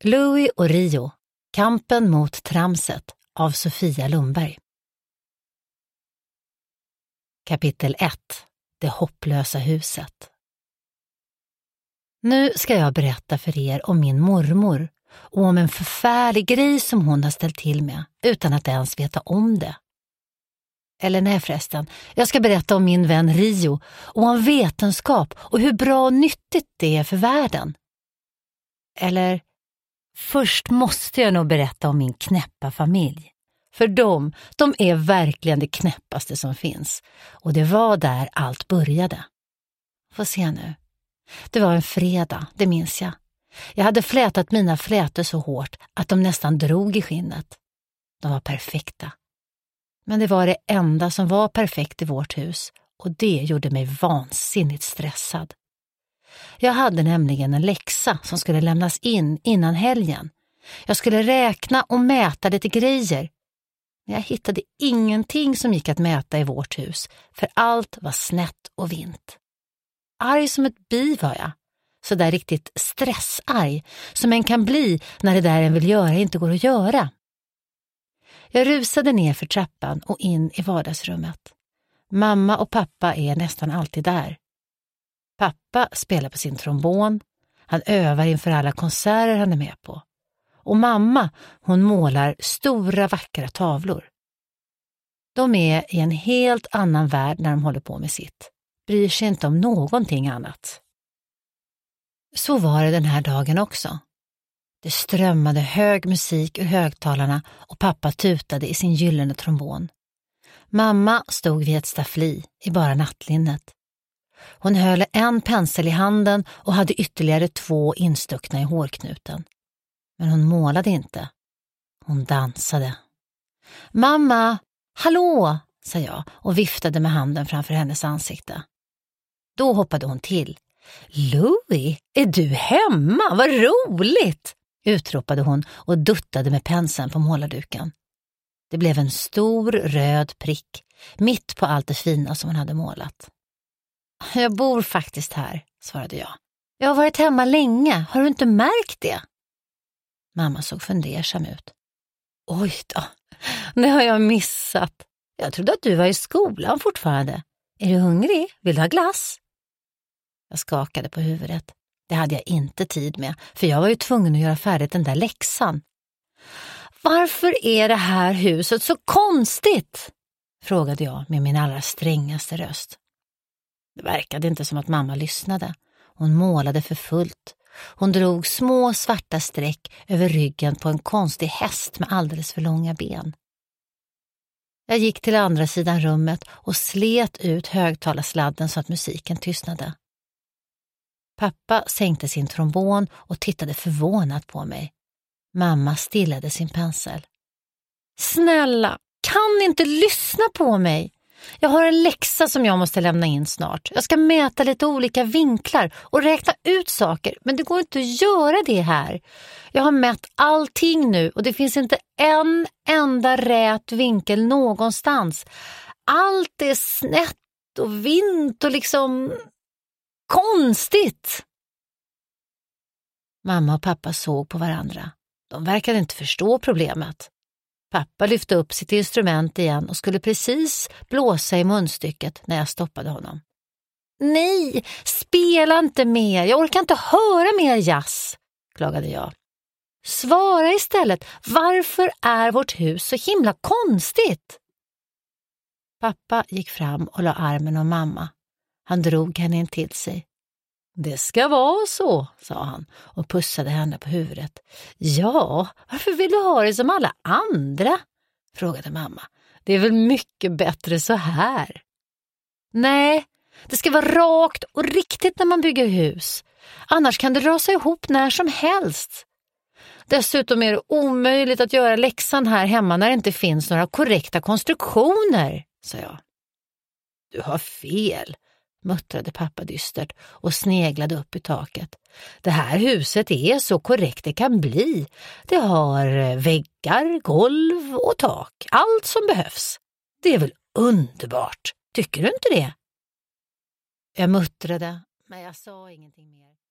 Louie och Rio, kampen mot tramset av Sofia Lundberg. Kapitel 1. Det hopplösa huset. Nu ska jag berätta för er om min mormor och om en förfärlig grej som hon har ställt till med utan att ens veta om det. Eller nej förresten, jag ska berätta om min vän Rio och om vetenskap och hur bra och nyttigt det är för världen. Eller först måste jag nog berätta om min knäppa familj. För de är verkligen det knäppaste som finns. Och det var där allt började. Få se nu. Det var en fredag, det minns jag. Jag hade flätat mina flätor så hårt att de nästan drog i skinnet. De var perfekta. Men det var det enda som var perfekt i vårt hus. Och det gjorde mig vansinnigt stressad. Jag hade nämligen en läxa som skulle lämnas in innan helgen. Jag skulle räkna och mäta lite grejer. Men jag hittade ingenting som gick att mäta i vårt hus, för allt var snett och vint. Arg som ett bi var jag. Så där riktigt stressarg som en kan bli när det där en vill göra inte går att göra. Jag rusade ner för trappan och in i vardagsrummet. Mamma och pappa är nästan alltid där. Pappa spelar på sin trombon. Han övar inför alla konserter han är med på. Och mamma, hon målar stora vackra tavlor. De är i en helt annan värld när de håller på med sitt. Bryr sig inte om någonting annat. Så var det den här dagen också. Det strömmade hög musik ur högtalarna och pappa tutade i sin gyllene trombon. Mamma stod vid ett staffli i bara nattlinnet. Hon höll en pensel i handen och hade ytterligare 2 instuckna i hårknuten. Men hon målade inte. Hon dansade. Mamma, hallå, sa jag och viftade med handen framför hennes ansikte. Då hoppade hon till. Louie, är du hemma? Vad roligt! Utropade hon och duttade med penseln på målarduken. Det blev en stor röd prick mitt på allt det fina som hon hade målat. Jag bor faktiskt här, svarade jag. Jag har varit hemma länge, har du inte märkt det? Mamma såg fundersam ut. Oj då, det har jag missat. Jag trodde att du var i skolan fortfarande. Är du hungrig? Vill du ha glass? Jag skakade på huvudet. Det hade jag inte tid med, för jag var ju tvungen att göra färdigt den där läxan. Varför är det här huset så konstigt? Frågade jag med min allra strängaste röst. Det verkade inte som att mamma lyssnade. Hon målade för fullt. Hon drog små svarta streck över ryggen på en konstig häst med alldeles för långa ben. Jag gick till andra sidan rummet och slet ut högtalarsladden så att musiken tystnade. Pappa sänkte sin trombon och tittade förvånat på mig. Mamma stillade sin pensel. Snälla, kan inte lyssna på mig? Jag har en läxa som jag måste lämna in snart. Jag ska mäta lite olika vinklar och räkna ut saker, men det går inte att göra det här. Jag har mätt allting nu och det finns inte en enda rät vinkel någonstans. Allt är snett och vint och liksom konstigt. Mamma och pappa såg på varandra. De verkade inte förstå problemet. Pappa lyfte upp sitt instrument igen och skulle precis blåsa i munstycket när jag stoppade honom. Nej, spela inte mer. Jag orkar inte höra mer jazz, klagade jag. Svara istället. Varför är vårt hus så himla konstigt? Pappa gick fram och la armen om mamma. Han drog henne in till sig. Det ska vara så, sa han och pussade henne på huvudet. Ja, varför vill du ha det som alla andra? Frågade mamma. Det är väl mycket bättre så här. Nej, det ska vara rakt och riktigt när man bygger hus. Annars kan det rasa ihop när som helst. Dessutom är det omöjligt att göra läxan här hemma när det inte finns några korrekta konstruktioner, sa jag. Du har fel, muttrade pappa dystert och sneglade upp i taket. Det här huset är så korrekt det kan bli. Det har väggar, golv och tak. Allt som behövs. Det är väl underbart, tycker du inte det? Jag muttrade, men jag sa ingenting mer.